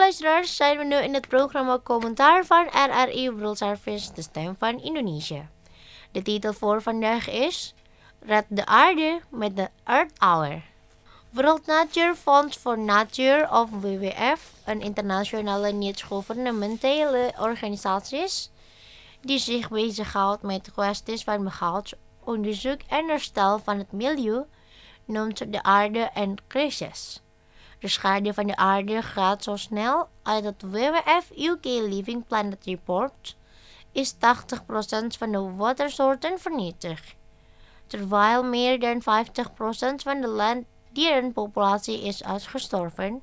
luisteraars, zijn we nu in het programma Commentaar van RRI World Service, de stem van Indonesië. De titel voor vandaag is Red de aarde met de Earth Hour. World Nature Fund for Nature of WWF, een internationale niet-gouvernementele organisatie die zich bezighoudt met kwesties van behoud, onderzoek en herstel van het milieu, noemt de aarde een crisis. De schade van de aarde gaat zo snel uit het WWF UK Living Planet Report is 80% van de watersoorten vernietigd, terwijl meer dan 50% van de landdierenpopulatie is uitgestorven.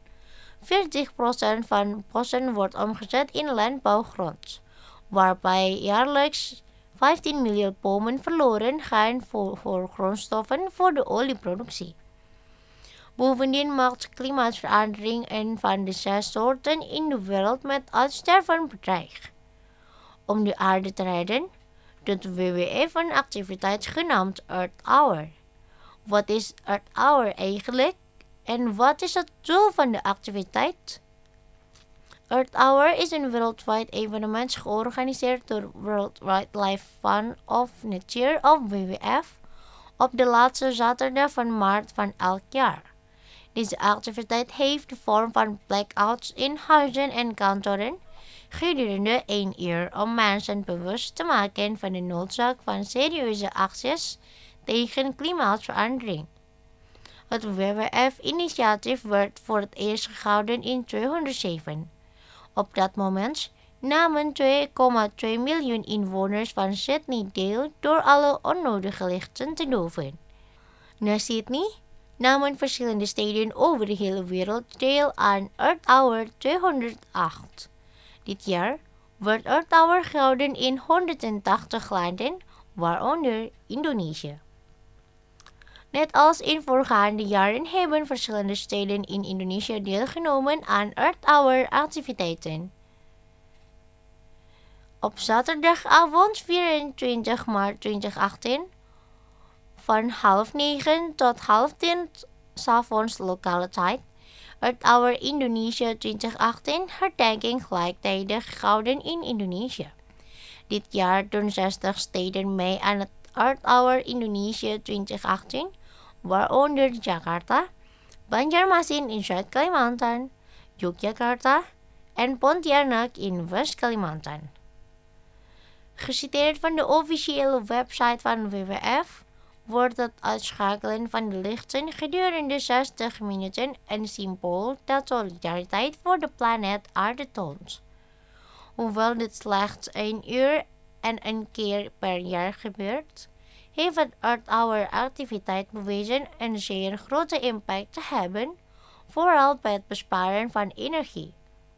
40% van bossen wordt omgezet in landbouwgrond, waarbij jaarlijks 15 miljoen bomen verloren gaan voor grondstoffen voor de olieproductie. Bovendien maakt klimaatverandering een van de 6 soorten in de wereld met uitsterven bedreigd. Om de aarde te redden, doet WWF een activiteit genaamd Earth Hour. Wat is Earth Hour eigenlijk en wat is het doel van de activiteit? Earth Hour is een wereldwijd evenement georganiseerd door World Wildlife Fund of Nature of WWF op de laatste zaterdag van maart van elk jaar. Deze activiteit heeft de vorm van blackouts in huizen en kantoren gedurende 1 uur om mensen bewust te maken van de noodzaak van serieuze acties tegen klimaatverandering. Het WWF-initiatief werd voor het eerst gehouden in 2007. Op dat moment namen 2,2 miljoen inwoners van Sydney deel door alle onnodige lichten te doven. Na Sydney namen verschillende steden over de hele wereld deel aan Earth Hour 208. Dit jaar wordt Earth Hour gehouden in 180 landen, waaronder Indonesië. Net als in voorgaande jaren hebben verschillende steden in Indonesië deelgenomen aan Earth Hour activiteiten. Op zaterdagavond 24 maart 2018 van 8:30 tot 9:30 s'avonds lokale tijd, Earth Hour Indonesië 2018 herdenking gelijktijdig gehouden in Indonesië. Dit jaar doen 60 steden mee aan het Earth Hour Indonesië 2018, waaronder Jakarta, Banjarmasin in Zuid-Kalimantan, Yogyakarta en Pontianak in West-Kalimantan. Geciteerd van de officiële website van WWF wordt het uitschakelen van de lichten gedurende 60 minuten een symbool dat solidariteit voor de planeet Aarde toont. Hoewel dit slechts 1 uur en 1 keer per jaar gebeurt, heeft het Earth Hour activiteit bewezen een zeer grote impact te hebben, vooral bij het besparen van energie.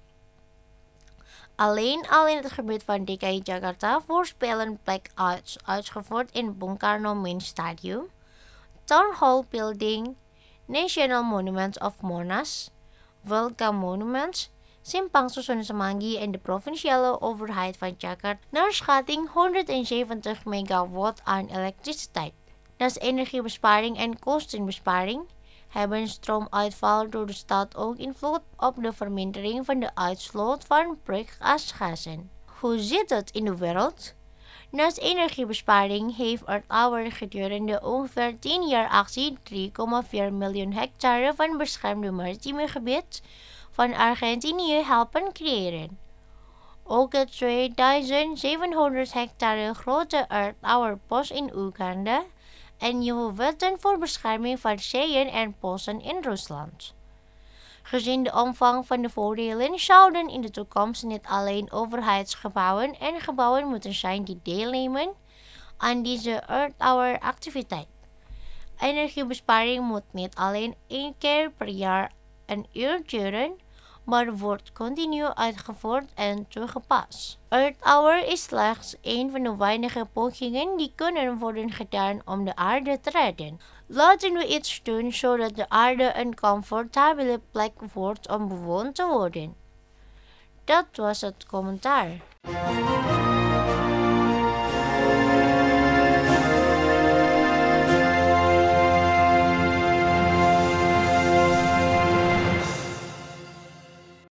Alleen al in het gebied van DKI Jakarta voorspellen blackouts uitgevoerd in Bung Karno Main Stadium, Town Hall Building, National Monument of Monas, Welcome Monuments, Simpang Susun Semanggi en de provinciale overheid van Jakarta naar schatting 170 megawatt aan elektriciteit. Naast energiebesparing en kostenbesparing hebben stroomuitval door de stad ook invloed op de vermindering van de uitstoot van broeikasgassen. Hoe zit het in de wereld? Naast energiebesparing heeft Earth Hour gedurende ongeveer 10 jaar actie 3,4 miljoen hectare van beschermde maritieme gebied van Argentinië helpen creëren. Ook het 2700 hectare grote Earth Hour bos in Oeganda en nieuwe wetten voor bescherming van zeeën en bossen in Rusland. Gezien de omvang van de voordelen zouden in de toekomst niet alleen overheidsgebouwen en gebouwen moeten zijn die deelnemen aan deze Earth Hour activiteit. Energiebesparing moet niet alleen 1 keer per jaar 1 uur duren, maar wordt continu uitgevoerd en toegepast. Earth Hour is slechts een van de weinige pogingen die kunnen worden gedaan om de aarde te redden. Laten we iets doen zodat de aarde een comfortabele plek wordt om bewoond te worden. Dat was het commentaar.